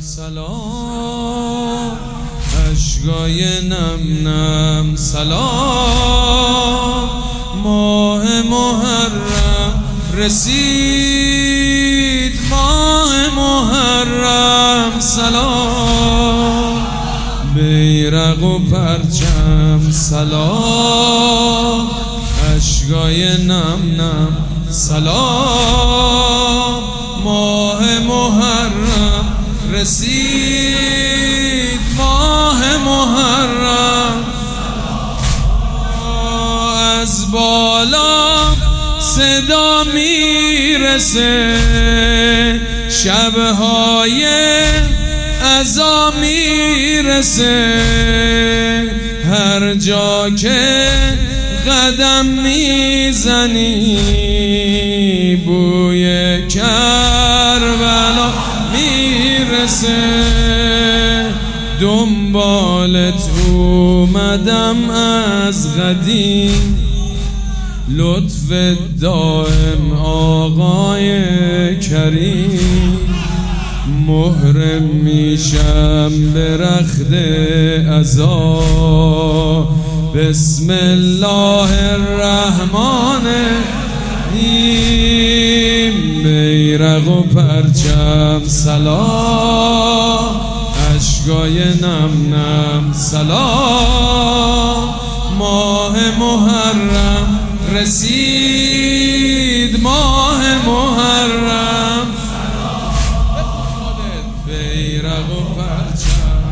سلام اشکای نم نم سلام ماه محرم رسید ماه محرم سلام بیرق و پرچم سلام اشکای نم نم سلام ماه محرم رسید ماه محرم از بالا صدا میرسه شبهای عزا میرسه هر جا که قدم میزنی بوی کربلا میرسه دنبالت اومدم از قدیم لطف دائم آقای کریم محرم میشم به رخت عزا بسم الله الرحمن الرحیم بیرق و پرچم سلام اشکای نم نم سلام ماه محرم رسید ماه محرم بیرق و پرچم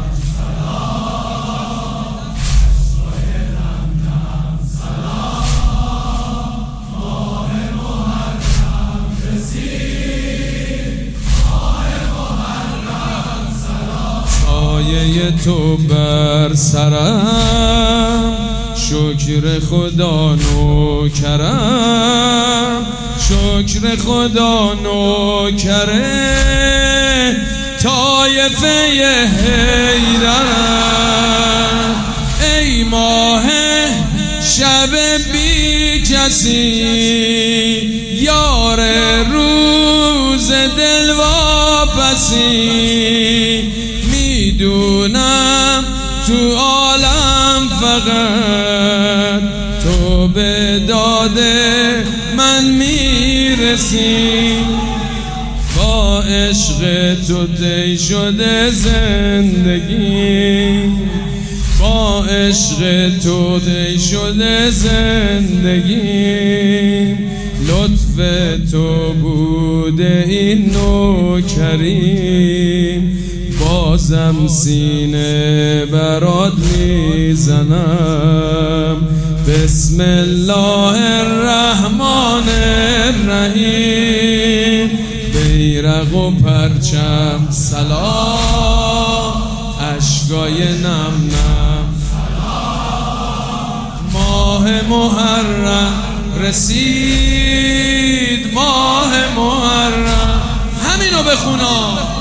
سلام اشکای نم نم سلام ماه محرم رسید ماه محرم سلام سایه تو بر سرم شکر خدا نوکرم شکر خدا نوکره طایفه حیدرم ای ماه شب بی کسی یار روز دل واپسی میدونم تو عالم فقط تو به داد من میرسی با عشق تو طی شده زندگی با عشق تو طی شده زندگی لطف تو بوده این نوکریم بازم سینه برات میزنم بسم الله الرحمن الرحیم بیرق و پرچم سلام اشکای نم نم سلام ماه محرم رسید ماه محرم همینو بخونا